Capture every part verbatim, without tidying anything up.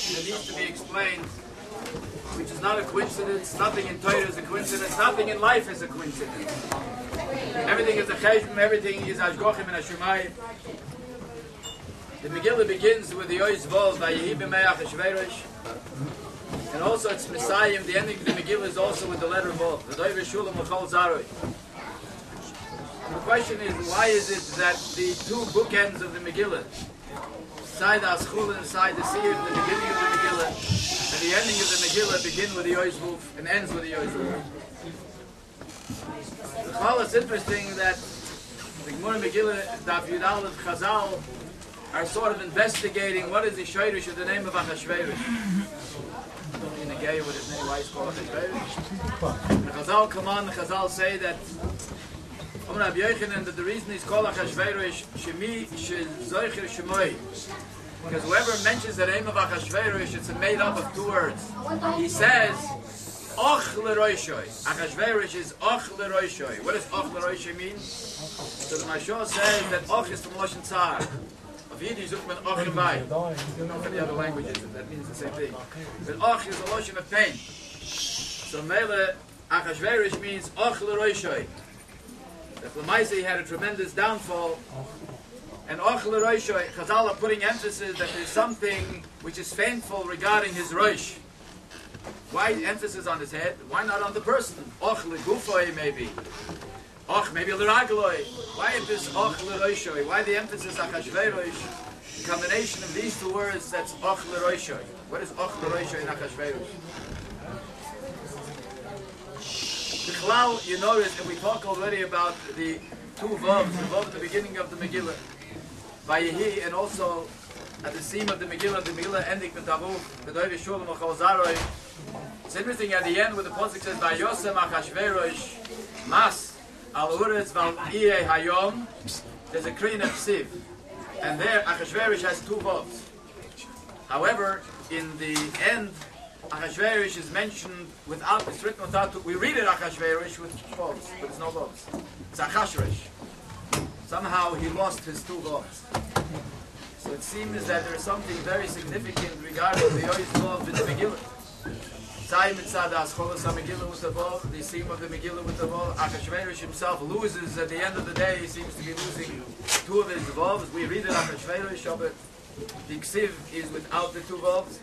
that needs to be explained, which is not a coincidence. Nothing in Torah is a coincidence. Nothing in life is a coincidence. Everything is a cheshbon. Everything is hashgochim and hashemayim. The Megillah begins with the Ois Vov, Vayehi b'me'ach hashverosh. And also it's Messiah. The ending of the Megillah is also with the letter Vov. V'doi v'shulam v'chol zaroi. The question is, why is it that the two bookends of the Megillah, side the Aschul and side the Seir, the beginning of the Megillah, and the ending of the Megillah begin with the Ois Vov and ends with the Ois Vov? It's interesting that the Gemara Megillah, Daf Yud Aleph, Chazal, are sort of investigating what is the Shoirish of the name of Achashverosh. In a gay with his name, why is called Achashverosh? The Chazal come on, the Chazal say that Rabbi Yochanan, that the reason he's called Achashverosh, Shemi Shezoicher Shemoi, because whoever mentions the name of Achashverosh, it's made up of two words. He says, Och leroishoi. Achashverosh is Och leroishoi. What does Och leroishoi mean? So the Mashal says that Och is from Lashon Tzar. Of Yiddish, look at Och Rebay. You don't know for the other languages, that means the same thing. But Och is a Lashon of pain. So Mele, Achashverosh means Och leroishoi. The Lamaisi had a tremendous downfall. And Och leroishoi, Chazal are putting emphasis that there's something which is painful regarding his Rosh. Why emphasis on his head? Why not on the person? Och legufoi maybe. Och maybe leragloi. Why emphasis och leroishoi? Why the emphasis Achashverosh? The combination of these two words, that's och leroishoi. What is och leroishoi in Achashverosh? The Chalal, you notice, and we talked already about the two vavs, the vav at the beginning of the Megillah, Vayehi, and also at the seam of the Megillah, the Megillah ending with Tavu, V'doi v'shulam v'chol zaroi. It's interesting at the end where the Pasuk says, Vayosem Achashverosh mas al uretz val iye hayom. There's a Kriyin of Siv. And there Achashverosh has two vavs. However, in the end, Achashverosh is mentioned without, it's written without, we read it Achashverosh with vavs, but it's no vavs. It's Achashverosh. Somehow he lost his two vavs. So it seems that there is something very significant regarding the Ois Vov in the Megillah. Tzai mitzad ha'ascholos ha'Megillah with the Vov, the seam of the Megillah with the Vov. Achashverosh himself loses at the end of the day. He seems to be losing two of his Vovs. We read it Achashverosh, but the Ksiv is without the two Vovs.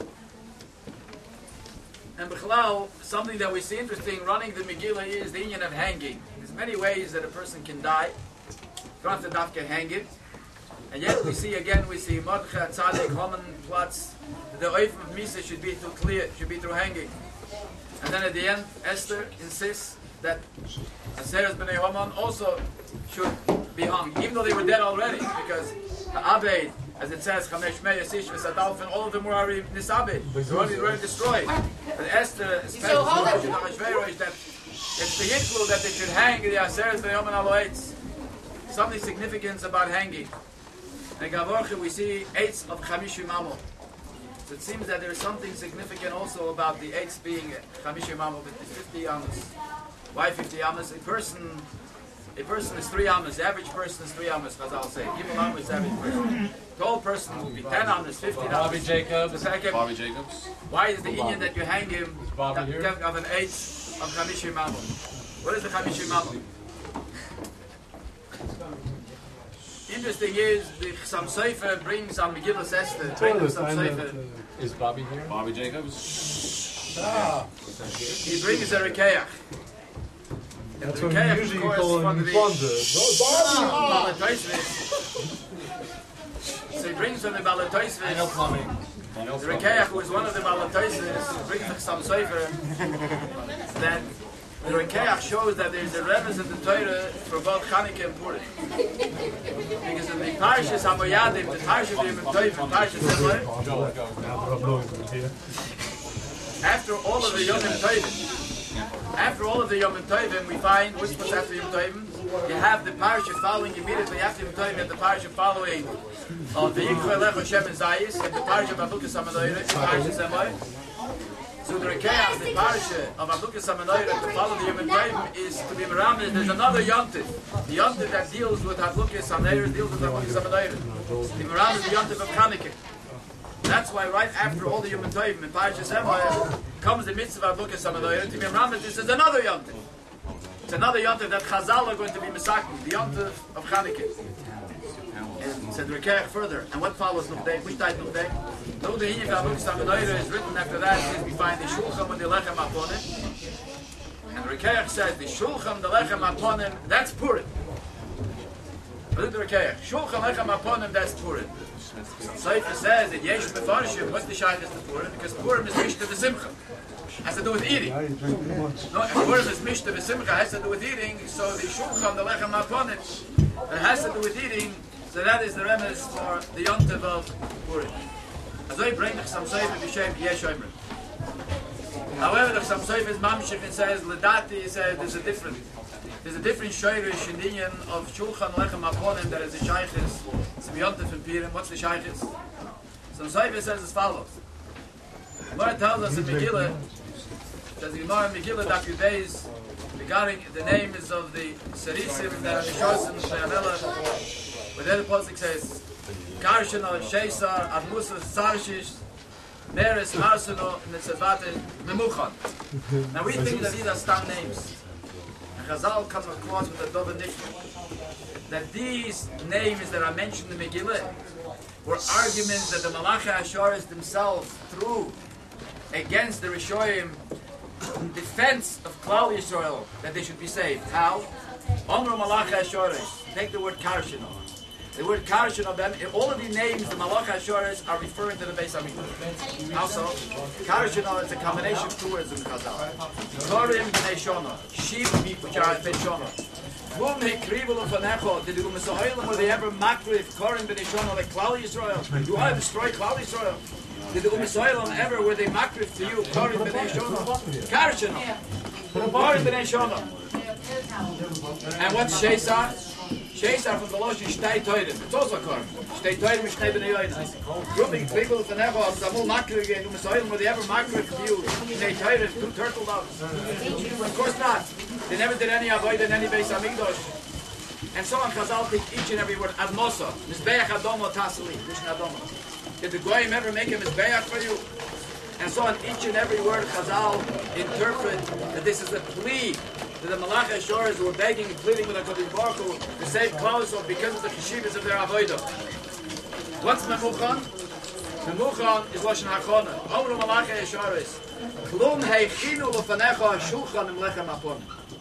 And B'chalal, something that we see interesting running the Megillah is the union of hanging. There's many ways that a person can die. You don't have to dafke hang it. And yet we see again, we see Mordechai, Tzaddik, Haman, Platz, the oif of Misa should be through clear, should be through hanging. And then at the end, Esther insists that Aseres B'nai Haman also should be hung, even though they were dead already, because the Abeid, as it says, Chamesh Mei, Yasish, V'Sadalf, and all of them were already Nisabed, they were already, already destroyed. But Esther, especially Achashverosh, that it's the Yitklu that they should hang the Aseres B'nai Haman Aloetz. Something significant about hanging. And Gavorche, we see eights of Chamishim Amo. So it seems that there is something significant also about the eights being Chamishim Amo, but the fifty Amos. Why fifty Amos? A person, a person is three Amos. The average person is three Amos, as I'll say. Gimel Amos is the average person. Tall person would be ten Amos, fifteen Amos. Bobby Jacobs. Second, Bobby Jacobs. why is the Indian that you hang him Bobby here? of an eight of Chamishim Amo? What is the Chamishim Amo? Interesting is the Chassam Sofer brings on Megillah Esther. Is Bobby here? Bobby Jacobs. Ah. He brings a Rekeach. That's what we usually call him plunder. So he brings from the Balatoisvis. I know plumbing. I know The Rekeach, who is one of the Balatoisvis, brings the Chassam Sofer that the Rekeach shows that there is a remez in the Torah for both Chanukah and Purim. Because in the Parshas Hamoyadim, the Parshas of Yom Tovim, Parshas Emor, after all of the Yom Tovim, after all of the Yom Tovim, we find, which was after Yom Tovim, you have the Parshas following immediately after Yom Tovim, and the Parshas following of the Yikra Lech Hashem and Zayis, and the Parshas of Abukas HaManoirah, the Parshas Emor. So the Rekeach, the Parasha of Abukas HaManoirah to follow the Yom Tovim is to be Meramis. There's another Yontif. The Yontif that deals with Abukas HaManoirah deals with Abukas HaManoirah. The Meramis is the Yontif of Chanukah. That's why right after all the Yom Tovim in Parashas Emor comes the mitzvah of Lukas Hamadoyer to be Ramah. This is another Yom Tov. It's another Yom Tov that Chazal are going to be Mesakim, the Yom Tov of Chanukah. And said Rekeach further. And what follows Nufdei? Which type Nufdei? The Uda Hinyim of Lukas Hamadoyer is written after that. Is we find the Shulchan and the Lechem Aponim. And Rekeach says the Shulchan, the Lechem Aponim, that's Purim. Look at the Rekeach. Shulchan Lechem Aponim, that's Purim. Seifer says that Yesh Mefarshim, what's the Shaykhis to Purim? Because Purim is Mishta V'Simcha. Has to do with eating. No, if Purim is Mishta V'Simcha, has to do with eating, so the Shulchan, the Lechem Aponim, that has to do with eating, so that is the remez for the Yom Tov of Purim. As I bring some Seifer B'Shem Yesh Oimrim. However, the Sam Seifer is Mamshich and says, Ledati, he says, there's a different, there's a different Shoyrish in the union of Shulchan Lechem Aponim that is the Shaykhis, Sim Yom Tov and Purim. What's the Shaykhis? Sam Seifer says as follows. The Gemara tells us in Megillah, says the Gemara in Megillah, that few days, regarding the names of the Serisim, the Nishosim, the Yanela, where the other Pasuk says, Karshana, Sheisar, Admusas, Sarshish, Meres, Marsano, and the Tzavate, Memuchan. Now we think that these are stam names. And Chazal comes across with a double nickname. That these names that are mentioned in Megillah were arguments that the Malachi Ashoris themselves threw against the Rishoyim in defense of Klal Yisrael, that they should be saved. How? Omru Malachi Ashoris. Take the word Karshino. The word Karshan of them, all of the names, the Malach HaShoresh, are referring to the Beis HaMikdash. Also, Karshan is a combination of two words in Chazal. Torim b'nei Shona, sheep which are b'nei Shona. Vum hekrivu l'fanecho, did the Umesohelim, were they ever makrif, Torim b'nei Shona, like Klal Yisrael? You have destroyed Klal Yisrael. Did the Umesohelim ever, were they makrif to you, Torim b'nei Shona? Karshan, Torim b'nei Shona. And what's Sheisar? Sheisar from the Loshin Shtei Toirim. It's also a Korban. Shtei Toirim is Shtei B'nei Yoyim. Rubbing people with the Nevo, Samul Makrig, and Umesoilim, were they ever Makrig to you? Shtei Toirim, two turtle doves. Of course not. They never did any Avoid in any Beis HaMikdash. And so on, Chazal take each and every word. Admosa, Mizbeach Adomo Tasali, Mishnah Adomo. Did the Goyim ever make a Mizbeach for you? And so on, each and every word Chazal interpret that this is a plea. The Malach HaShoresh were begging and pleading with HaKadosh Baruch Hu to save Klal Yisrael because of the cheshivas of their avodah. What's Memuchan? Memuchan is Lashon HaChona. Omru Malach HaShoresh. Klum heichinu l'fanecha shulchan im lechem aponim.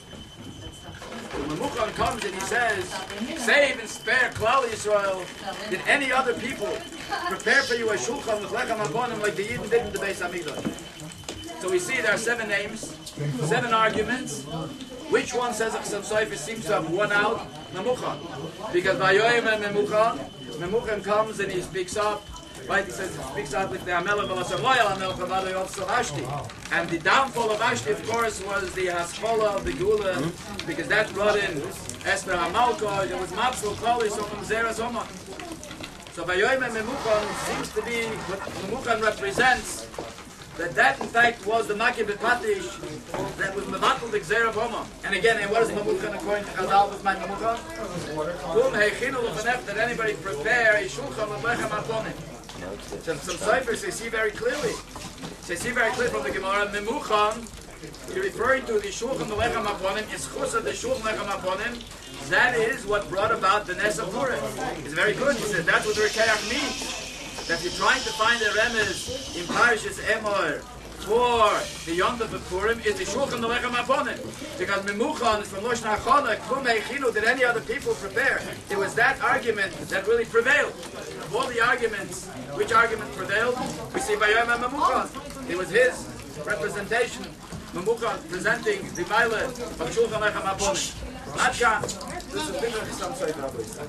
Memuchan comes and he says, save and spare Klal Yisrael. Did any other people prepare for you a shulchan with lechem aponim like the Yidden did in the Beis HaMikdash? So we see there are seven names, seven arguments. Which one says Chasam Sofer seems to have won out? Memuchan. Because Vayoyim and Memuchan, Memuchan comes and he speaks up. Right, he says he speaks up with the Amelech Velasam Loyal Amelech Vado also Ashti. And the downfall of Ashti, of course, was the Haskola of the Gula, because that brought in Esther Hamalko, it was Matzul Klali, so from Zera Zoma. So Vayoyim and Memuchan seems to be what Memuchan represents. That that in fact was the Makib Patish that was Mevatel the Gzera Boma. And again, and what is Memuchan according to Chazal with my Memuchan? Kum heichinu l'fanef, that anybody prepare a shulchan l'lechem aponim. Some, some ciphers they see very clearly. They see very clearly from the Gemara, Memuchan, you're referring to the shulchan l'lechem aponim, is chus of the shulchan l'lechem aponim. That is what brought about the Nes of Purim. It's very good. He said that's what the Rekeach means. That you're trying to find the remez in Parashas Emor for the Yom Tov of Purim is the Shulchan Lechem Aponim. Because Memuchan is from Lashon HaChona, Klum Heichinu, did any other people prepare? It was that argument that really prevailed. Of all the arguments, which argument prevailed? We see Vayoyim and Memuchan. It was his representation, Memuchan, presenting the Maila of Shulchan Lechem Aponim. Adkan, this is a bigger Chasam Sofer.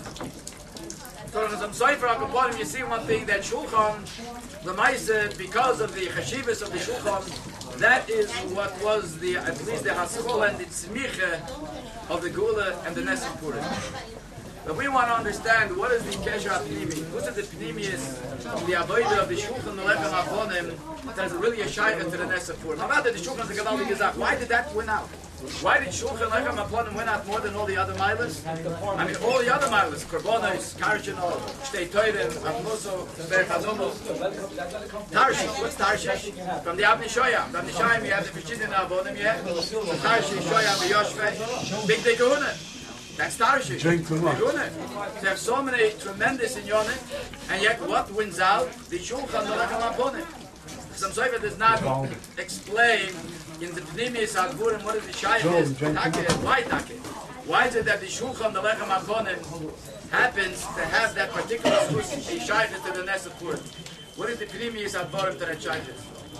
So in some Sofer HaKaponim, you see one thing, that Shulchan, the Maisa, because of the Chashivas of the Shulchan, that is what was the, at least the Haskol and the Tzmiche of the Gula and the Nes of Purim. But we want to understand what is the Kesher HaPnimi. What is the Pnimi is the avodah of the Shulchan Alechem Avonim that is really a shayla to the Nesafur. Now rather the Shulchan Zegavaldi Gezach, why did that win out? Why did Shulchan Alechem Avonim win out more than all the other milas? I mean all the other milas, Korbonos, Karchinol, Shtei Toirim, Avmuso, Berch Azomo. Tarshish, what's Tarshish? From the Avni Shoyam. From the Shoyam you have the Peshidin Avonim, you have the Tarshish, Shoyam, Yoshvei, Big Deguna. That's Tarshish. Drink too much. They have so many tremendous inyonim, and yet what wins out? The Shulchan Alechem Avonim. Some Sofer does not explain in the Pnimius Advurim what is the Shayach is. Why Take? Why is it that the Shulchan Alechem Avonim happens to have that particular Shayach to the Nesafur? What is the Pnimius Advurim to that Shayach?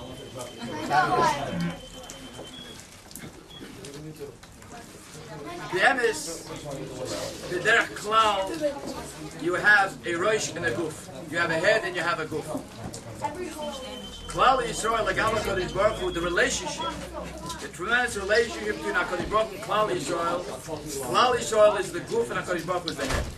The emes, the derech klal, you have a rosh and a guf. You have a head and you have a guf. Klal Yisrael, like HaKadosh Baruch Hu, the relationship, the tremendous relationship between HaKadosh Baruch Hu and Klal Yisrael. Klal Yisrael is the guf and HaKadosh Baruch Hu is the head.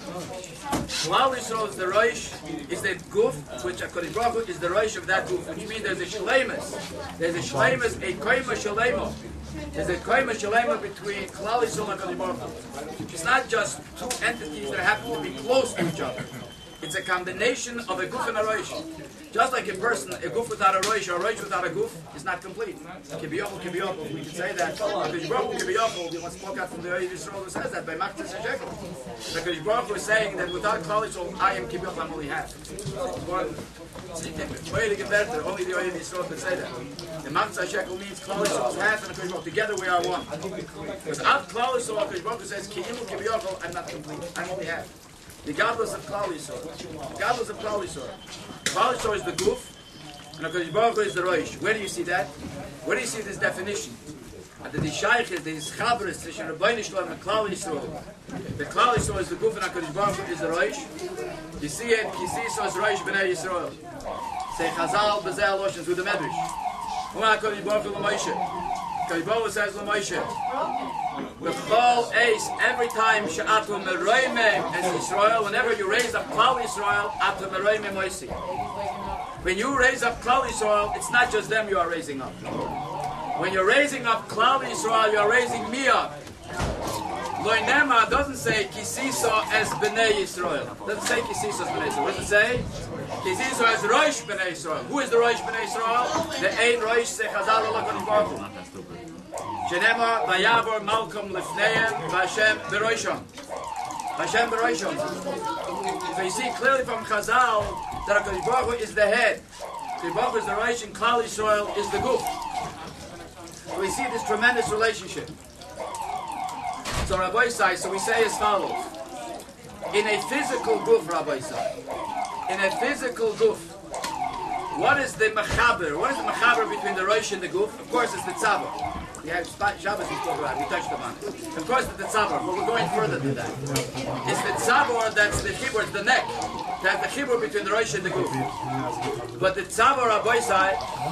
Klal Yisrael is the rosh, is the guf, which HaKadosh Baruch Hu is the rosh of that guf, which means there's a shleimus. There's a shleimus, a koima shleimo. There's a koima shalema between Klal Yisrael and HaKadosh Baruch Hu. It's not just two entities that happen to be close to each other. It's a combination of a guf and a rosh. Just like a person, a guf without a rosh or a rosh without a guf is not complete. Kibiyachol, kibiyachol. We can say that. HaKadosh Baruch Hu kibiyachol. We once spoke out from the Oyev Yisrael who says that by Machzis and Shekel. HaKadosh Baruch Hu is saying that without Klal Yisrael, I am kibiyachol. I'm only half. One. Way to get better. Only the Oyev Yisrael can say that. The Machzis Shekel means Klal Yisrael is half and HaKadosh Baruch Hu. Together we are one. Without Klal Yisrael, HaKadosh Baruch Hu says Ki'ilu kibiyachol. I'm not complete. I'm only half. The godless of Klal Yisrael. The godless of Klal Yisrael. Klal Yisrael is the guf, and HaKadosh Baruch Hu is the rosh. Where do you see that? Where do you see this definition? At the Shaykh is the Chabris, the Rabbeinu Shalom, and Klal Yisrael. The Klal Yisrael is the guf, and HaKadosh Baruch Hu is the rosh. You see it, you see so as rosh b'nei Yisrael. Say Chazal b'zeh Loshens with the Medrash. Who HaKadosh Baruch Hu l'Moshe? HaKadosh Baruch Hu says l'Moshe. B'chol eis, every time she'atu meroimem as Yisrael, whenever you raise up Klal Yisrael, atu meroimem oisi. When you raise up Klal Yisrael, it's not just them you are raising up. When you're raising up Klal Yisrael, you are raising me up. Loi Nema doesn't say Kisiso as Bnei Yisrael. Doesn't say Kisiso as Bnei Yisrael. What does it say? Kisiso as Rosh Bnei Yisrael. Who is the Rosh Bnei Yisrael? The Ein Rosh Sechazal HaKadosh Baruch Hu. Shenema Vayavor Malcolm Lefneim Vashem Beroishon. Vashem Beroishon. So you see clearly from Chazal that HaKadosh Baruch Hu is the head. HaKadosh Baruch Hu is the Rosh and Klal Yisrael is the guf. So we see this tremendous relationship. So Rabbi Sai, so we say as follows. In a physical guf, Rabbi Sai, in a physical guf, what is the mechaber? What is the mechaber between the Rosh and the guf? Of course it's the tzavor. We had Shabbos we spoke about it, we touched upon it. Of course it's the tzavor, but we're going further than that. It's the tzavor that's the chibur, it's the neck. That's the chibur between the Rosh and the guf. But the tzavor, Rabbi Sai,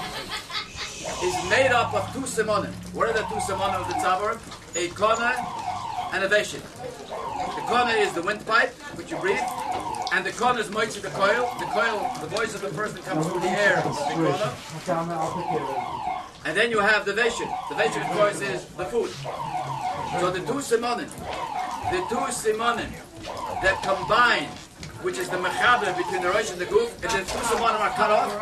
is made up of two simonim. What are the two simonim of the tzavor? A kona and a veshin. The kona is the windpipe, which you breathe, and the kona is moitzi the coil. The coil, the voice of the person comes through the air. The kona. And then you have the veshin. The veshin, of course, is the food. So the two simonim, the two simonim that combine, which is the mechaber between the rosh and the guf, and the two simonim are cut off,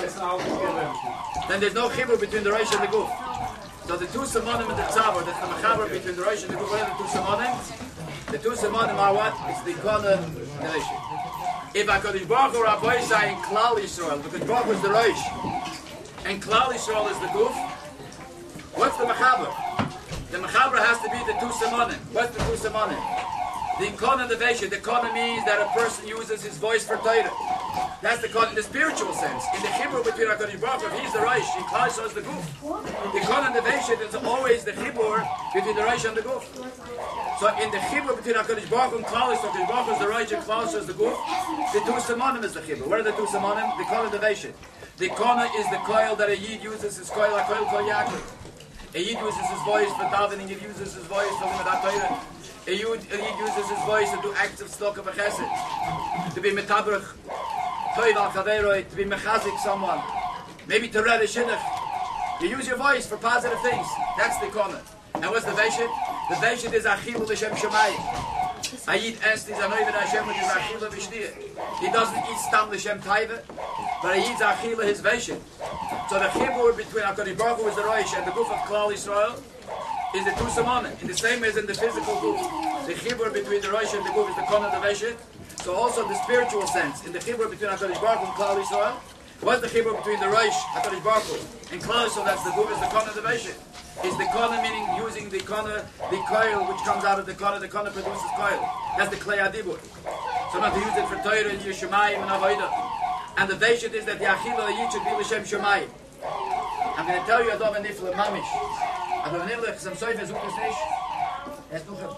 then there's no chibur between the rosh and the guf. So the two simonim and the tzavor, that's the mechaber between the rosh and the guf. What are the two simonim? The two simonim are what? It's the kona and the veshin. If HaKadosh Baruch Hu Rabbi Yisai in Klal Yisrael, because Baruch Hu is the rosh, and Klal Yisrael is the guf, what's the mechaber? The mechaber has to be the two simonim. What's the two simonim? The kona and the veshin. The kona means that a person uses his voice for Torah. That's the kona in the spiritual sense. In the chibur between HaKadosh Baruch Hu, he's the rosh, and Klal Yisrael is the guf. The kona and the veshin is always the chibur between the rosh and the guf. So in the chibur between HaKadosh Baruch Hu and Klal Yisrael, HaKadosh Baruch Hu is the rosh and Klal Yisrael is the guf. The two simonim is the chibur. What are the two simonim? The kona and the veshin. The kona is the coil that a yid uses his coil, a coil called Yaakov. A yid uses his voice for davening, he uses his voice for limud HaTorah. He, he uses his voice to do acts of stock of a chesed, to be metabrach, toiv al chaveroi, to be mechazik someone, maybe to read a shidduch. You use your voice for positive things. That's the corner. And what's the veshit? The veshit is achilu l'shem shemayim. Ayid est is anoiv Hashem with his achilu v'shtiyah. He doesn't eat stam l'shem taiva, but he eats achilu his veshit. So the chibur between HaKadosh Baruch Hu is the Rosh and the goof of Klal Yisrael is the two samanim. In the same as in the physical goof, the chibur between the Rosh and the goof is the kon of the veshit. So also the spiritual sense, in the chibur between HaKadosh Baruch Hu and Klal Yisrael, what's the chibur between the Rosh, HaKadosh Baruch Hu, and Klal Yisrael, that's the goof is the kon of the veshit. Is the kona meaning using the kona, the coil which comes out of the kona, the kona produces coil. That's the klei adibur. So not to use it for Torah and Yishumayim and Avodah. And the veshit is that the achila yid should be l'shem Shemayim. I'm going to tell you a dov nifle mamish. A dov nifle some soife zuk es nish. Es noch.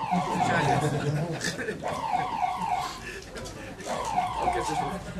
Okay, so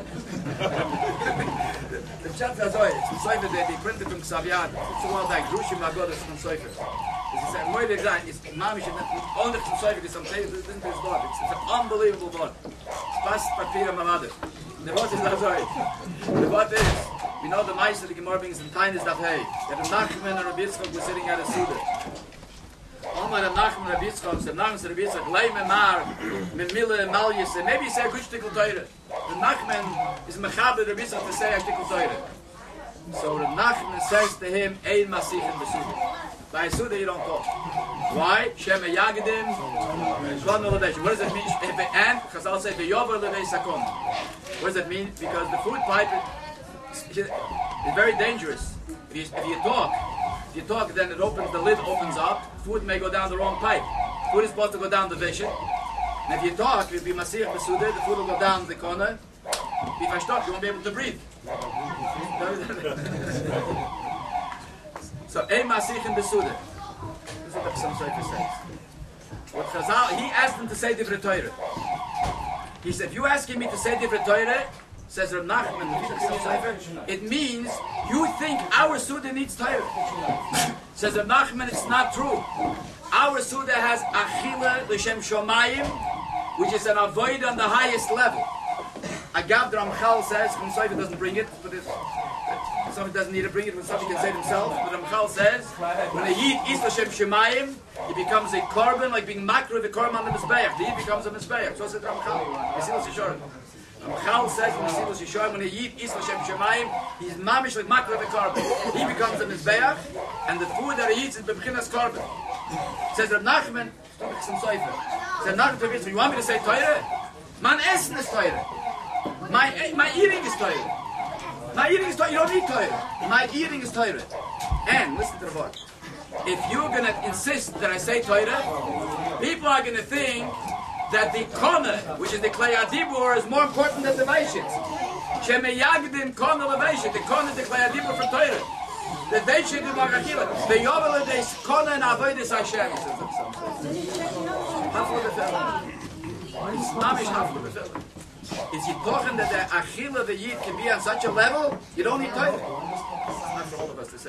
the chat is so it's soife that they printed from Xavier. It's a while back. Grushim Agodas from soife. This is a more design. It's mamish and only from soife is some things that didn't this word. It's an unbelievable word. Spas papir mamad. The word is not sorry. The word is, we know the mice of the Gemara brings in tiniest that hey, that the Nachman and Rabbi Yitzchak were sitting at a Suda. Omar and Nachman and Rabbi Yitzchak, the Nachman and Rabbi Yitzchak, lay me mar, me mille malyes, and maybe say a good shtickle Torah. The Nachman is mechaber Rabbi Yitzchak to say a shtickle Torah. So the Nachman says to him, ein masich in the Suda. By Suda you don't talk. Why? Shema Yagedim, Shvan Oladesh. What does it mean? And, Chazal say, V'yover Levei Sakon. What does that mean? Because the food pipe is, is very dangerous. If you, if you talk, if you talk, then it opens, the lid opens up. Food may go down the wrong pipe. Food is supposed to go down the vision. And if you talk, if you masich b'sudah, the food will go down the corner. If I stop, you won't be able to breathe. So, ein masich in b'sudah. This is what some Sefer says. What Chazal, he asked him to say Divrei Torah. He said, if you asking me to say Divrei Torah, says Rav Nachman, it means you think our Suda needs Torah. Says Rav Nachman, it's not true. Our Suda has Achila L'Shem Shomayim, which is an avoid on the highest level. Agav the Ramchal says, Chumsoiva doesn't bring it, but it's, somebody doesn't need to bring it, but somebody can say it himself. But Ramchal says, when a Yid eats L'Shem Shemayim, he becomes a korban, like being makro the korban on the Mizbeach. The Yid becomes a Mizbeach. So said Ramchal. Mesilas Yeshorim. Ramchal says, Mesilas Yeshorim, when a Yid eats L'Shem Shemayim, he's mamish like makro the korban. He becomes a Mizbeach, and the food that he eats is B'chinas korban. Says Rav Nachman, some Sefer. Says Rav Nachman, you want me to say Torah? Man essen is Torah. My, my eating is Torah. My eating is Torah. You don't need Torah. My eating is Torah. And, listen to the word. If you're going to insist that I say Torah, people are going to think that the Kona, which is the Klei Adibur, is more important than the Veishit. Sheme Yagdim Kona Leveshit. The Kona is the Klei Adibur for Torah. The Veishit is Magachila. The Yovel is Kona and Avodas Hashem. Half of the film. It's Mamish half of the film. Is he talking that the Achila, the Yid, can be on such a level? You don't need Torah. It's not for all of us to say.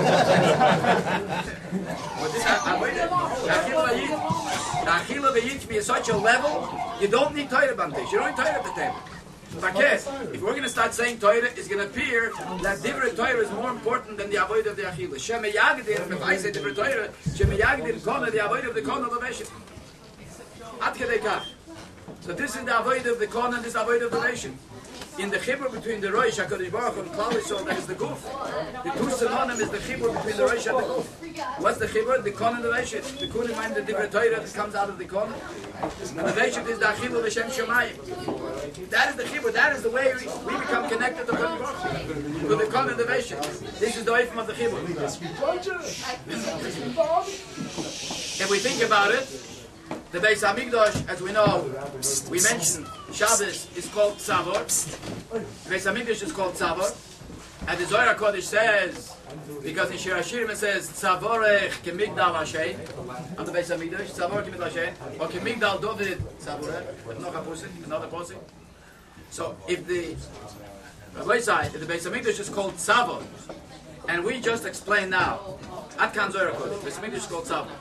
But this Achila, the Yid, the Achila, the Yid can be at such a level, you don't need Torah Bantish. You don't need Torah at the table. If we're going to start saying Torah, it's going to appear that Divrei Torah is more important than the Avodah of the Achila. Shema Yagdir, if I say Divrei Torah, Shema Yagdir Kona, the Avodah of the Kona Leveshit. Ad Kedei Kach. So this is the avodah of the Kona and this avodah of the nation. In the chibur between the Rosh HaKadosh Baruch Hu and Klal Yisrael, that is the Guf. The two synonym is the chibur between the Rosh and the Guf. What's the chibur? The Kona and the nation. The Kunim mind the Divrei Torah that comes out of the Kona. And the nation is the Achila L'Shem Shemayim. That is the chibur. That is the way we, we become connected to HaKadosh Baruch Hu. With the Kona and the nation. This is the way from the chibur. If we think about it, the Beis Hamikdash, as we know, we mentioned, Shabbos is called Tzavor. The Beis Hamikdash is called Tzavor. And the Zohar HaKodesh says, because in Shir HaShirim it says, Tzavorech kemigdal Hashem, on the Beis Hamikdash, Tzavorech kemigdal Hashem, or kemigdal David Tzavorech, another posting. So if the, Rabbi side, if the Beis Hamikdash is called Tzavor, and we just explained now, At Kan Zohar HaKodesh, Beis Hamikdash is called Tzavor. The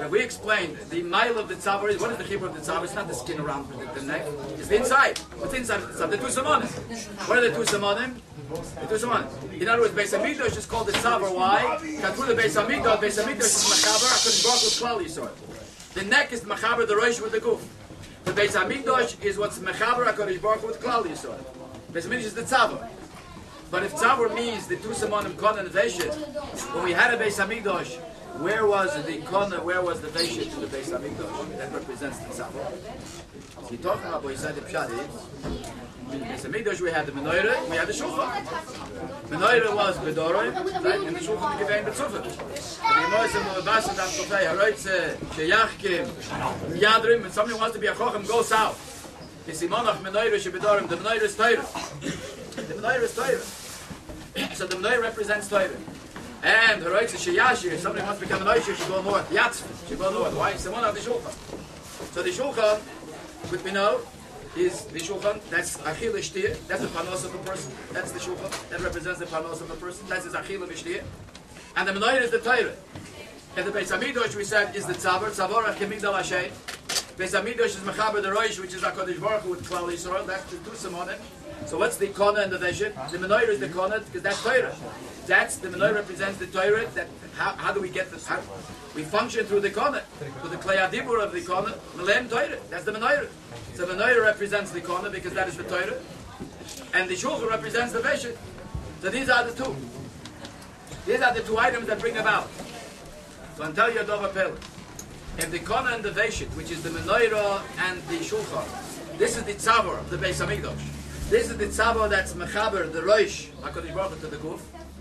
But we explained the mile of the tzavar is, what is the chibur of the tzavar? It's not the skin around the, the neck. It's the inside. What's inside of the tzavar? The two simonim. What are the two simonim? The two simonim. In other words, Beis Hamikdash is called the tzavar. Why? Because through the Beis Hamikdash, Beis Hamikdash is machaber. HaKadosh Baruch Hu with Klal Yisrael. The neck is machaber, the rosh with the guf. The Beis Hamikdash is what's machaber HaKadosh Baruch Hu with Klal Yisrael. Beis Hamikdash is the tzavar. But if tzavar means the two simonim kon and veshet, when we had a Beis Hamikdash, where was the kon? Where was the veshet to the Beis Hamikdash? That represents the tzavar. So he talking about what he said the pshat is. In the Beis Hamikdash we had the menorah, we had the shulchan. Menorah was bedorah, right? And the shulchan we gave the tzufah. The Moshe Mubasad and Kofei Haroitze Sheyachkim Yadrim. When somebody wants to be a chochem, go south. The Simonach menorah shebedorim. The menorah is Torah. The menorah is Torah. So the menorah represents Torah. And Haroitze Sheyashir. If somebody wants to become an Oisher, should go north. Yatzv should go north. Why? Simonach the shulchan. So the shulchan, which we know, is the shulchan. That's achil shtiyah. That's the panos of a person. That's the shulchan. That represents the panos of a person. That's his achil shtiyah. And the menorah is the Torah. And the Beis Hamikdash we said is the tzavar. Tzavar kemigdal Hashem. Beis Hamikdash is mechaber the rosh, which is HaKadosh Baruch Hu with Klal Yisrael. That's the two simonim. So what's the kona and the veshet? The menorah is the kona because that's Torah. That's the menorah represents the Torah. That how, how do we get this? How, we function through the kona, through the klei adibur of the kona. Melem Torah. That's the menorah. So the menorah represents the kona because that is the Torah, and the shulchan represents the veshet. So these are the two. These are the two items that bring about. So I'll tell you a dover pel. If the kona and the veshet, which is the menorah and the shulchan, this is the tzavar of the Beis Hamikdash. This is the tzavar that's mechaber, the rosh, HaKadosh Baruch Hu to the guf.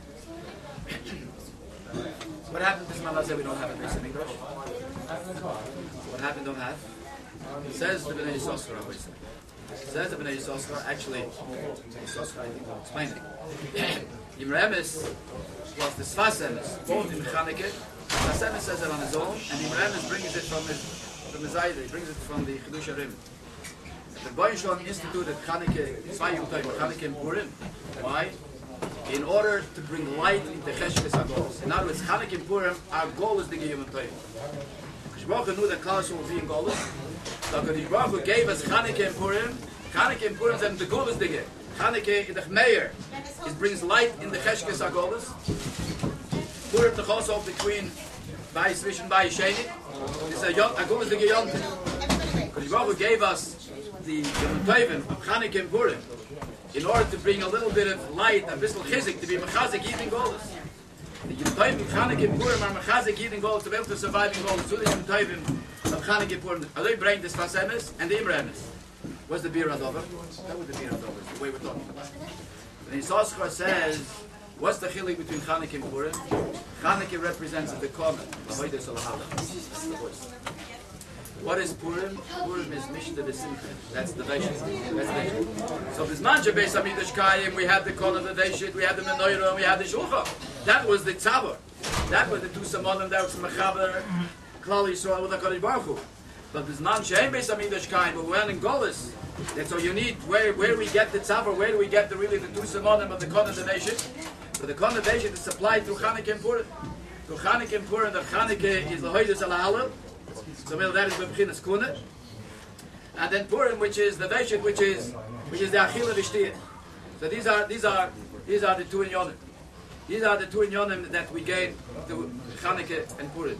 What happened to this man said we don't have a Beis Hamikdash? What happened don't have? It says the Bnei Yissaschar, I would say. It says the Bnei Yissaschar, actually, Yissaschar, I think I'll explain it. Imre Emes was the Sfas Emes, both in Chanukah. Sfas Emes says it on his own, and Imre Emes brings it from his, from his Zayda, he brings it from the Chidush HaRim. The Boy Shalom instituted Chanukah, Tzvay Yom Tov, Chanukah in Purim. Why? In order to bring light into Cheshkes HaGolos. In other words, Chanukah in Purim, our goal is the Giyum Tov. Baruch Hu knew that Klal Yisrael will be in Golus. So Kadosh Baruch Hu gave us Chanukah and Purim. Chanukah and Purim and the Golus Dige. Chanukah in the Chmeir. It brings light in the Cheshkes HaGolus. Purim the Chosov between Bayis Rishon and Bayis Sheni. It's a Golus Dige Yontif. Kadosh Baruch Hu gave us the Tovim of Chanukah and Purim in order to bring a little bit of light, a bissel chizik, to be mechazik even Golus. The Yom Tovim Chanukah and Purim are mechazik even Golus to be able to survive in Golus. So the Yom Tovim of Chanukah and Purim, are they bring the Sfas Emes and the Imre Emes? What's the Bir Adover? That was the Bir Adover, the way we're talking about it. The Yissaschar says, what's the chilik between Chanukah and Purim? Chanukah represents the Kona, the Hoydes Olahala. That's the voice. What is Purim? Purim is Mishta B'Simcha. That's the Veshit. That's the Veshit. So B'Zmancha Beis Hamikdash Kayim, we had the Kona, the Veshit, we had the Menorah, and we had the Shulchan. That was the Tzavar. That was the two Simonim, that was Mechaber, Klal Yisrael with HaKadosh Baruch Hu. But B'Zmancha Ein Beis Hamikdash Kayim, but we're in Golis. And so you need, where where we get the Tzavar, where do we get the really the two Simonim of the Kona and the Veshit? So the Kona Veshit is supplied through Chanukah and Purim. Through Chanukah and Purim, the Chanukah is the Hoydes Alahalel. So that is B'Chinas Kuna, and then Purim, which is the Veshit, which is which is the Achila V'Shtiyah. So these are these are these are the two inyonim. These are the two inyonim that we gain to Chanukah and Purim.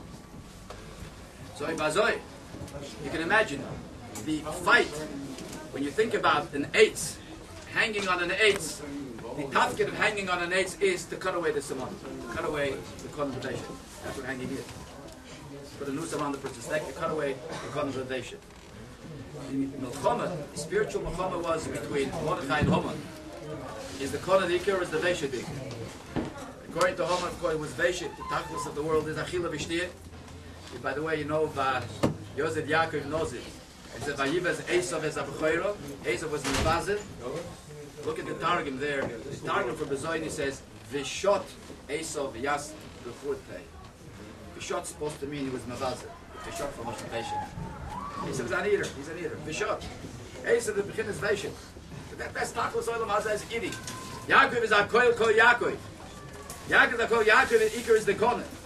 So in Bazoi, you can imagine the fight when you think about an eitz hanging on an eitz. The tafkid of hanging on an eitz is to cut away the simon, cut away the connotation. That's what hanging is. Put a noose around the person's neck to cut away the connotation. The Milchama, the spiritual Milchama was between Mordechai and Haman. Is the Kona the Ikar or is the Veshit the Ikar? According to Haman, of course, it was Veshit. The Tachlis of the world is Achila V'Shtiyah. By the way, you know, uh, Yosef Yaakov knows it. It said, Vayivaz Esav es Abuchayro. Esav was Mevazir. Look at the Targum there. The Targum for Bezoini says, Vishot Esav Yas B'Churtei. Vishot supposed to mean he was Mevazir. Vishot for motivation. Esav is an eater. He's an eater. Vishot. Esav the Bechin is Veshit. That, that's Tachlis Olam Hazah is Idi. Yaakov is Akoil Kol Yaakov. Yaakov is Akoil Yaakov and Iker is the Kohen.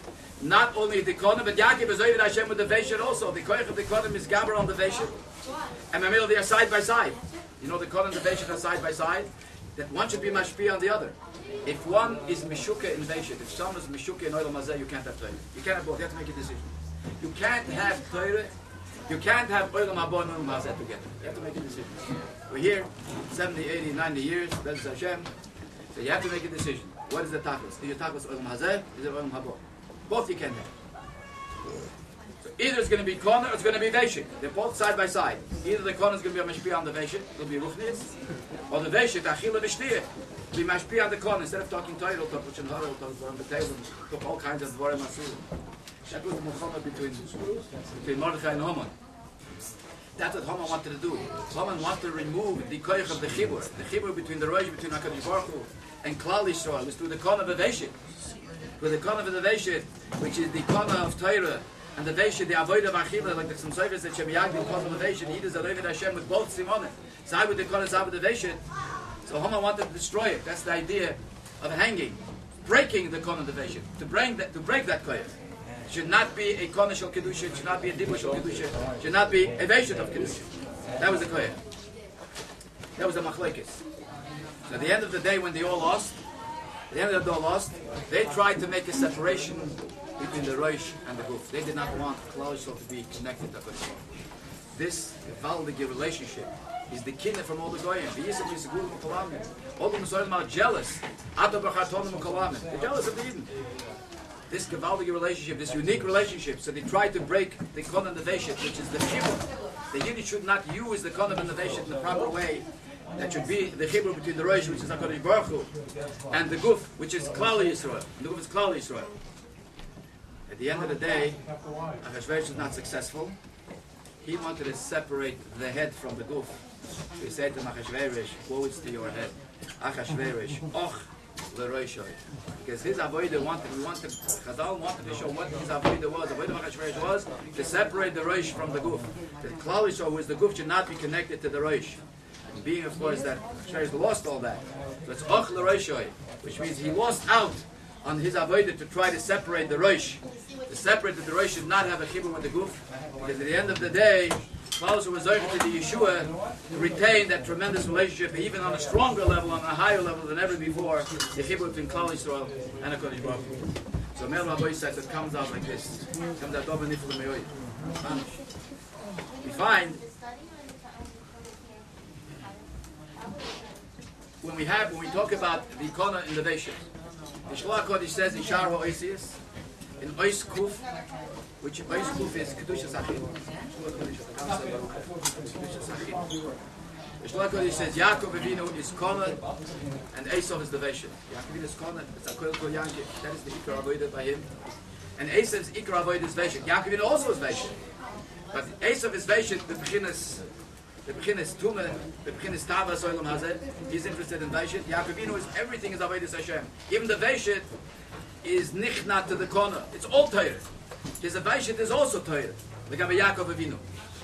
not only the Kohen, but Yaakov is over Hashem with the Veshet also. The Kohen of the Kohen is Gaber on the Veshet. And in the middle they are side by side. You know the Kohen and the Veshet are side by side? That one should be Mashpia on the other. If one is Mishuka in Veshet, if someone is Mishuka in Olam Hazeh, you can't have Torah. You can't have both. You have to make a decision. You can't have Torah. You can't have Olam Haba and Olam Hazeh together. You have to make a decision. We're here, seventy, eighty, ninety years, that's Hashem. So you have to make a decision. What is the tachlis? Is your tachlis Olam Hazeh? Is it Olam Haba? Both you can have. So either it's going to be Kohen or it's going to be Veshik. They're both side by side. Either the Kohen is going to be a Mashpia on the Veshik, it'll be Ruchnis, or the Veshik, Achila V'Shtiyah, will be Mashpia on the Kohen. Instead of talking Torah, he'll talk Lashon Hara, he'll talk Dvarim B'Teilim, talk all kinds of Dvarim Asur. That was the Muhammad between, between Mordechai and Haman. That's what Haman wanted to do. Haman wanted to remove the koyach of the chibur, the chibur between the rosh, between HaKadosh Baruch Hu and Klal Yisrael, is through the Kohen of the Veshit. Through the Kohen of the Veshit, which is the Kohen of Torah, and the Veshit, the Avodah of Achila, like the Tzimtzovah said, Shem Yagdi, the Kohen of the Veshit, he does Alevet Hashem with both Simonim. Side with the Kohen, side with the Veshit. So Haman wanted to destroy it. That's the idea of hanging, breaking the Kohen of the Veshit, to bring that, to break that koyach. Should not be a Kohen shel Kedusha, should not be a Dibur shel Kedusha, should not be a Veshit of Kedusha. That was the koyach. That was the machlekes. So at the end of the day, when they all lost, at the end of the day all lost, they tried to make a separation between the Rosh and the Guf. They did not want Klal Yisrael to be connected to HaKadosh. This Valdige relationship is the kinner from all the Goyim. All the Misorim are jealous. They're jealous of the Eden. This Gavaldige relationship, this unique relationship, so they tried to break the Kohen and the Veshit, which is the Chibur. The Yiddish should not use the Kohen and the Veshit in the proper way. That should be the Chibur between the Rosh, which is HaKadosh Baruch Hu, and the Guf, which is Klal Yisrael. And the Guf is Klal Yisrael. At the end of the day, Achashverosh was not successful. He wanted to separate the head from the Guf. So he said to Achashverosh, woe is to your head. Achashverosh, och l'roishoi. Because his avodah wanted, we wanted, Chazal wanted to show what his avodah was. Avodah of Achashverosh was to separate the Rosh from the Guf. The Klal Yisrael was the Guf should not be connected to the Rosh. And being, of course, that Achashverosh lost all that. So it's och l'roishoi, which means he lost out on his avodah to try to separate the Rosh. To separate that the Rosh should not have a chibur with the Guf. Because at the end of the day, Klal Yisrael was over to the Yeshua to retain that tremendous relationship, even on a stronger level, on a higher level than ever before, the chibur between Klal Yisrael and HaKadosh Baruch Hu. So Mel Rabbi says it comes out like this. It comes out over Nifl Me'oy. We find when we have when we talk about the Kohen in the Veshit, the Shlach Kodesh says in Shar HaOisius, in Ois Kuf, which Ois Kuf is Kedusha Sachim. The Shlach Kodesh says Yaakov Avinu is Kohen and Esav is the Veshit. Yaakov Avinu is Kohen, it's Akoil Kol Yankiv, that is the Ikra avoided by him. And Esav's Ikra avoided is Veshit. Yaakov Avinu also is Veshit. But Esav is Veshit, the Beginnes, the Beginnes Tumah, the Beginnes Tavas Olam Hazeh. He's interested in Veshit. Yaakov Avinu is everything is avoided Hashem. Even the Veshit is Nichnat to the corner. It's all Torah. His Veshit is also Torah. Like a Yaakov Avinu.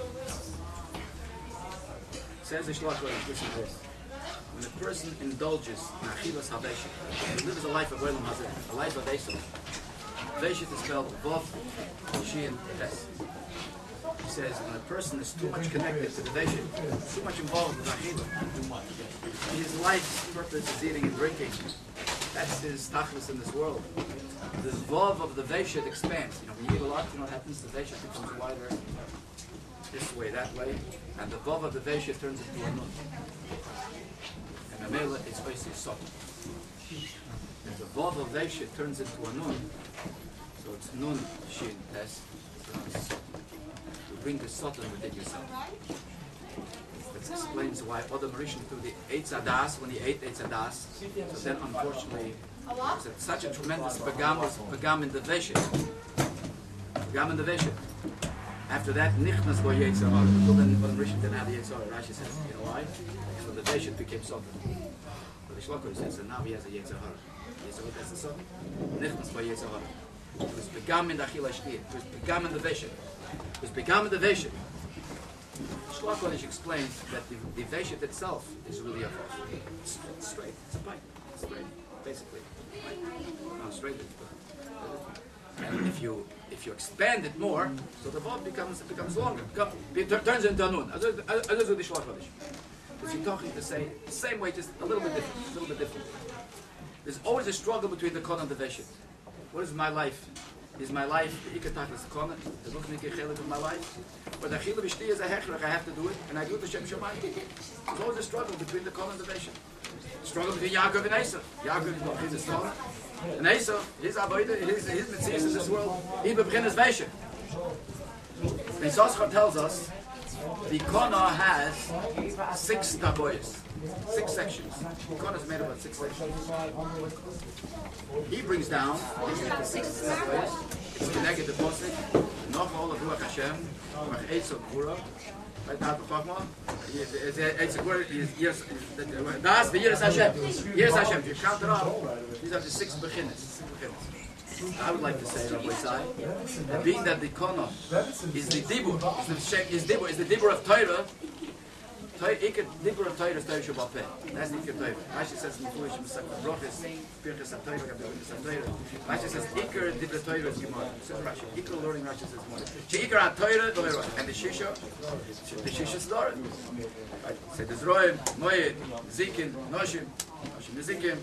Says the Shlach Kodesh, listen to this. When a person indulges in Achilas HaVeshit, he lives a life of Olam Hazeh, a life of Esav. Veshit is spelled Vav, Shin, Tes. He says when a person is too much connected to the Veshit, too much involved with Achilah, his life's purpose is eating and drinking. That's his tachlis in this world. The Vav of the Veshit expands. You know, when you eat a lot, you know what happens? The Veshit becomes wider. This way, that way, and the Vav of the Veshit turns into a Nun. And Mamela is basically Sot. And the Vav of Veshit turns into a Nun, so it's Nun, Shin, Tes, to bring the Sotan within yourself. That explains why Adam Rishon through the Eitz Adas, when he ate Eitz Adas, so then unfortunately, it was such a tremendous Pagam, Pagam in the Veshit. Pagam in the Veshit. After that, Nichnas go Yetzer Hara. Until then, Adam Rishon didn't have the Yetzer Hara. Rashi says, you know why? So the Veshit became Sotan. But the Shlach Kodesh says, so now he has a Yetzer Hara. Yetzer Hara, that's the Sotan. Nichnas go Yetzer Hara. It was Pagam in the Achila Shtir. It was Pagam in the Veshit. It was Pagam in the Veshit. Shlach Kodesh explains that the, the Veshit itself is really a Vav. It's, it's straight. It's a pipe. It's straight, basically. No, straight. And if you if you expand it more, so the vav becomes becomes longer, become, it turns into a nun. Because you're talking to say the same way, just a little bit different, a little bit different. There's always a struggle between the kon and the veshit. What is my life? Is my life the ikatak is the kon? The looking at the of my life? Or the chila b'shti is a hechrach, I have to do it, and I do it to Shem Shamayim. There's always a struggle between the kon and the veshit. Struggle between Yaakov and Esau. Yaakov is his son. And Esau, his avodah, his his mitzvahs in this world, he begins his veshit. And Yisachar tells us the Kona has six taboyas, six sections. The Kona is made up of six sections. He brings down the six taboyas. It's connected to Posik, Noch all of Ruach Hashem, Ruach Eitz of Gura. Right now, the Chachma, it's a word. Yes, that's the Yiras Hashem. Yiras Hashem. If you count it up, these are the six beginners. I would like to say, Rabbi Sai, that being that the Kona is the Dibur, is the Shek, is Dibur, is the Dibur of Torah. Iker Dibur of Torah is Torah Shabbat. That's the Iker Torah. Rashi says in the Foolish Brachas, Pirchas HaTorah, Pirchas HaTorah. Rashi says Iker Dibur Torah is Gemara. Says Rashi. Iker learning Rashi says more. Iker HaTorah, the Torah, and the Shisha, the Shisha is Torah. Right. So there's Roim, Moed, Zikin, Noshim. The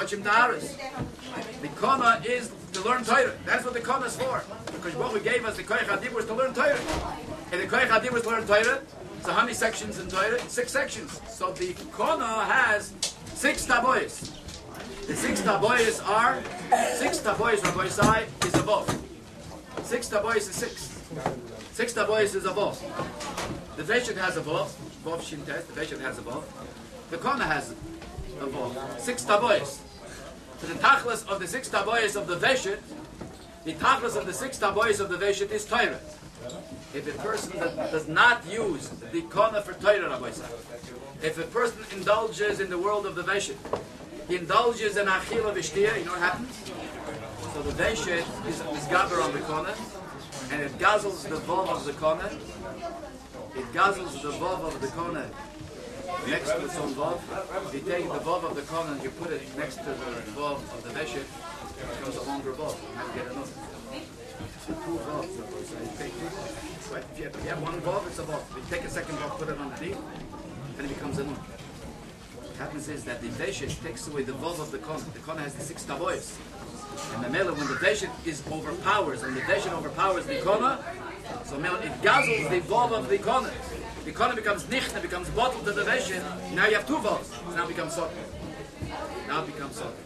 Kona is to learn Torah. That's what the Kona is for. Because Baruch Hu gave us the Koyach HaDibur is to learn Torah. And the Koyach HaDibur is to learn Torah. So how many sections in Torah? Six sections. So the Kona has six taboyas. The six taboyas are, six taboyas, Rabbi Sai, is a vav. Six taboyas is six. Six taboyas is a vav. The Veshet has a vav. Vav Shintes, the Veshet has a vav. The Kona has a vav. Six taboyas. So the tachlis of the six taboyas of the Veshet, the tachlis of the six taboyas of the Veshet is Torah. If a person that does not use the Kona for Torah, Rabbi Sai, if a person indulges in the world of the Veshet, he indulges in Achila V'Shtia, you know what happens? So the Veshet is, is gaber on the Kona, and it guzzles the vav of the Kona. It guzzles the vav of the Kona next to its own vav. If you take the vav of the Kona and you put it next to the vav of the Veshet, it becomes a longer vav. You have to get another. Two vavs, so you take two. Right? If, you have, if you have one vav, it's a vav. If you take a second vav, put it underneath, and it becomes a nun. What happens is that the Veshet takes away the vav of the Kona. The Kona has the six taboyas. And the Mela, when the Veshet is overpowers, and the Veshet overpowers the Kona, so Mela, it guzzles the vav of the Kona. The Kona becomes nichna, becomes bottled to the Veshet. Now you have two vavs. So now it becomes sot. Now it becomes sot.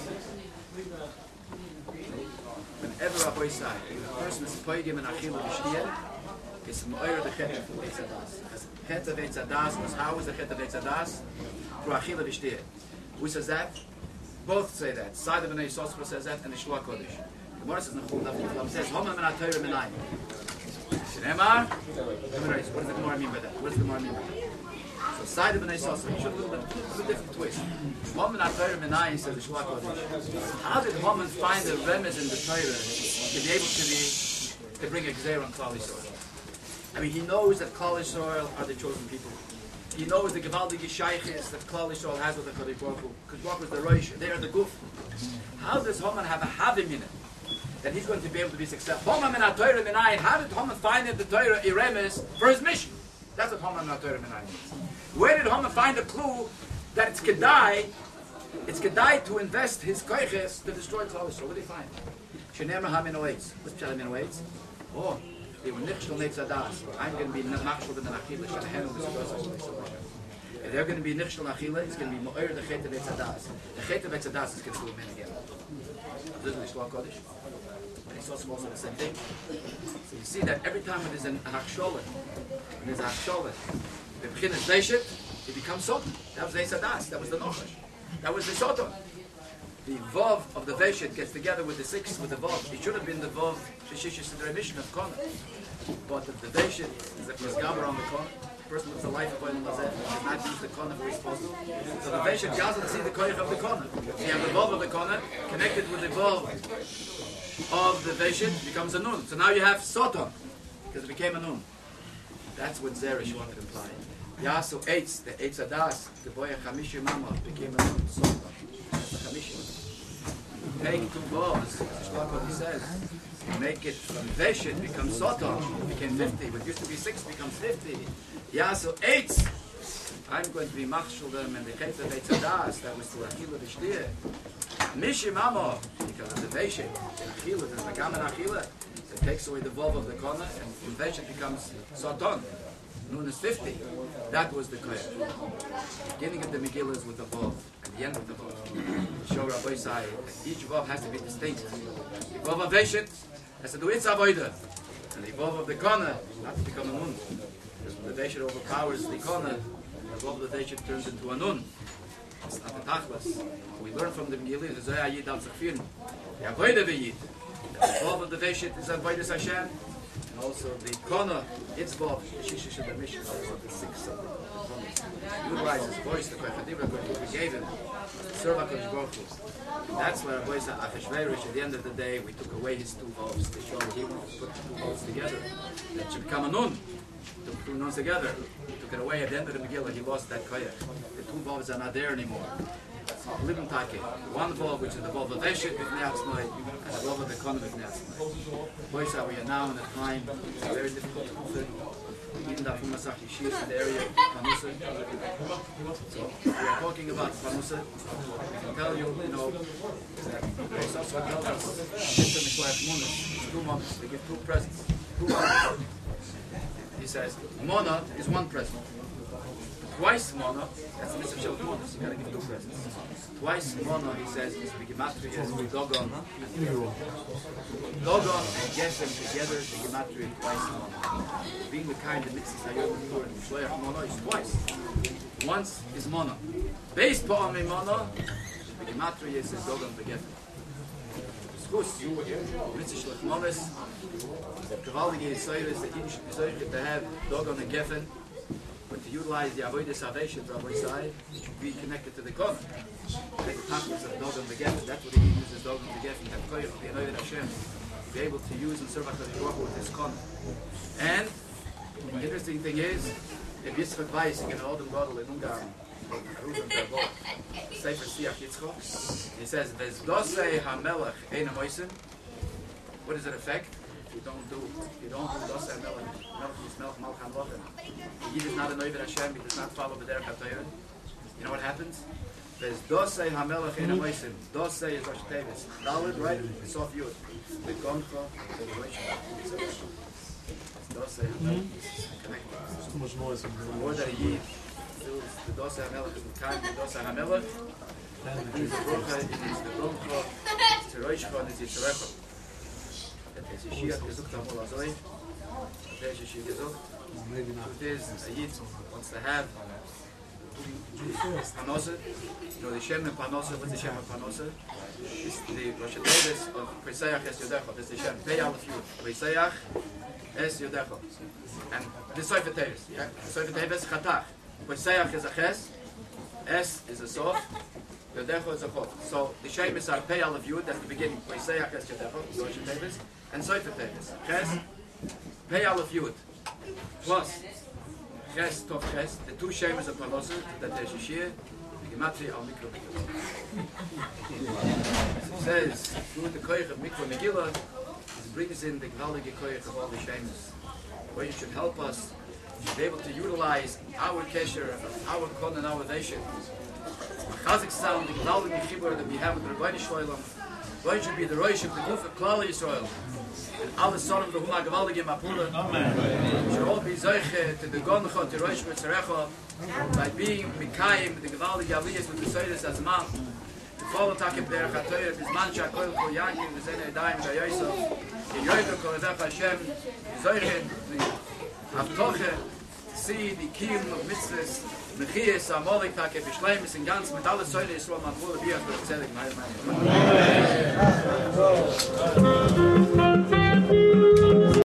Whenever Rabbi Sai, a person is poidim and achila v'shtiyah, it's mo'er the chet of Eitz Hadas. Chet of Eitz Hadas was, how is the chet of Eitz Hadas? Through achila v'shtiyah. Who says that? Both say that. Side of Bnei Yisosfer says that, and the Shua Kodesh. The Gemara says, Nechol Daf Yiflam says, Homa men ha-Torah menayim. Shneimar? What does the Gemara mean by that? What does the Gemara mean by that? So side of Bnei Yisosfer, you should a little bit, a little different twist. Homa men ha-Torah menayim says the Shua Kodesh. How did Haman find the remez in the Torah to be able to be, to bring a gzeir on Klal Yisrael? I mean, he knows that Klal Yisrael are the chosen people. He knows the Gevaldige Shaykhis that Klal Yisrael has with the Kodesh Baruch Hu. Kodesh Baruch Hu is the Rosh. They are the Guf. How does Haman have a Havim in it? That he's going to be able to be successful. Haman min ha-Torah minayin. How did Haman find in the Torah a remez for his mission? That's what Haman min ha-Torah minayin means. Where did Haman find a clue that it's Kedai, it's Kedai to invest his koiches to destroy Klal Yisrael? What did he find? Shenemar ha-min oetz. What's Pshat ha-min oetz? Oh. They were nichshel neitz adas. I'm going to be nachshel in the achila. Shall handle this process. If they're going to be nichshel achila, it's going to be mo'er the chet of neitz adas. The chet of neitz adas is going to do a man again. This is the Shloah Kodesh. And it's also also the same thing. So you see that every time when there's an achsholet, when there's a achsholet, the beginner's nation, it becomes sotan. That was neitz adas. That was the nochash. That was the sotan. The vav of the Veshet gets together with the six, with the vav. It should have been the vav, the shishis and the remission of Kona. But if the Veshet is a gaber on the Kona, the person lives a life of Olam Hazeh, does not use the Kona for his possible. So the Veshet doesn't see the koyach of the Kona. So you have the vav of the Kona connected with the vav of the Veshet, becomes a nun. So now you have Soton, because it became a nun. That's what Zerish wanted to imply. Yasu Eitz, the Eitz Adas, the boy Chamishi Mama, became a nun. Soton. That's a Chamishi. Take two vavs, Shlomo he says, You make it from Veshet, becomes Soton, it became fifty. What used to be six becomes fifty. Yeah, so eight. I'm going to be Machshul them and the Chet of Eitzadas, that was to Achila Vishtir. Mishim Amo, because of the Veshet, Achila, there's the Gaman Achila, it takes away the Vov of the Kona, and from Veshet becomes Soton. Nun is fifty. That was the Koyach. The beginning of the Megillah is with the Vov, and the end with the Vov. Show Rabbi Sai, each Vov has to be distinct. The Vov of Veshet has to do its Avodah, and the Vov of the Kona has to become a Nun. The Veshet overpowers the Kona, the Vov of the Veshet turns into a Nun. It's not the Tachlas. We learn from the Megillah, the Zoya Yid al Zafir, the Avodah V'Yid. The Vov of the Veshet is Avodah Hashem. And also the Kona, its Vov, the Shisha Shubha Mishnah, the six of the utilize his voice, the Koyachadibra, what we gave him, serve HaKadosh Baruch Hu. That's where our voice at Achashverosh, at the end of the day, we took away his two Vovs to show he wanted to put the two Vovs together. That should become a Nun. Took two Nuns together. He took it away at the end of the Megillah, he lost that Koyach. The two Vovs are not there anymore. Libim Take, one Vov, which is the Vov of Veshet with Neatzmai, and the Vov of the Kona with Neatzmai. Boys, how we are now in a time, it's very difficult to do. Even that from Masach Yeshir in the area of Panusa. So, we are talking about Panusa. I can tell you, you know, that there's also tells us, it's two months, they give two presents. Two months. He says, Mona is one present. Twice Mona, that's the mitzvah of Mona, so you gotta give two presents. Twice Mona, he says, is the Gematria, is the Dogon. Dogon and Geshem together, the Gematria twice Mona. Being the kind of mitzvahs I ever do in Shloyach Mona is twice. Once is Mona. Based on me Mona, the Gematria is the Dogon together. Skus, mitzvah Shloyach Mona is the Kavaldige Yisrael is the Yiddish Yisrael to have Dogon and Geffen. But to utilize the avodah salvation from our side, it should be connected to the Kohen. Like the tachlis of Dogon Begefen, that's what he uses Dogon Begefen, that Kohen of the Anoid Hashem, to be able to use and serve HaKadosh Baruch Hu with his Kohen. And the interesting thing is, if Yitzchak Weiss, in an Odom Godel in Ungarn, Sefer Siach Yitzchak, he says, Ves dosei ha-melech ein ha-moisim. What does it affect? You don't do, you don't do dosei ha-melech. Melech is melech malchan lochem. He is not a Noiv Hashem, he does not follow the Derech HaTorah. You know what happens? There's Dosei HaMelech Ein HaMoisim. Dosei is Rosh Tevis. Dalit, right? It's off Yud. The Goncha, the Rosh. Dosei HaMelech is connected. There's too much noise. The more that a Yid fills the Dosei HaMelech is the kind of Dosei HaMelech, it is the Brocha, it is the Goncha, it's the Roshcha, and it's the Terecha. That is Yeshiyat Gezuk Tamul Azoi. That is Yeshiyat Gezuk. It is a Yid wants to have Panosa. You know the Shem and Panosa, what's the Shem of Panosa? It's the Rosh Hashanah of Pesach Es Yodecho. That's the Shem. Pei Aleph Yud. Pesach Es Yodecho. And this Sefer Tevis. Yeah? Sefer Tevis Chatach. Pesach is a Ches. Es is a Sof. Yodecho is a Chof. So the Shem is our Pei Aleph Yud. That's the beginning. Pesach Es Yodecho. Rosh Tevis. And Sefer Tevis. Ches. Pei Aleph Yud. Plus, Ches, Tov Ches, the two Shemas of Palosa, that there's Shishir, the Gematria al Mikro Megillah. It says, through the Koyach of Mikro Megillah, it brings in the Gvalige Koyach of all the Shemas, where it should help us to be able to utilize our Kesher, our Kon and our Nation. Kazakhstan, the Gvalige Chibur that we have with the Rabbeinu Shloim, where it should be the Rosh of the Guf of Klal Yisrael. And all the son of the Huma Gavaldige Mapula should all be Zeiche to the Goncha, to Rosh Mitzarecha, by being Mikayim, the Gavaldige Aliyas with the Seides as man, to follow Takib Derech HaTorah, Bizman Shakol Kol Yankin, V'Zene Edayim V'Yosef, in Yoiva Kol Evech Hashem, Zeiche, the Avtoche, see the Kiyum of Mitzvahs, Mechias, Amolik Takib, Bishleimus, and Gans, mit alle Seides Yisrael Mapula, Bias, B'Tzedek, Ma'ir Ma'ir.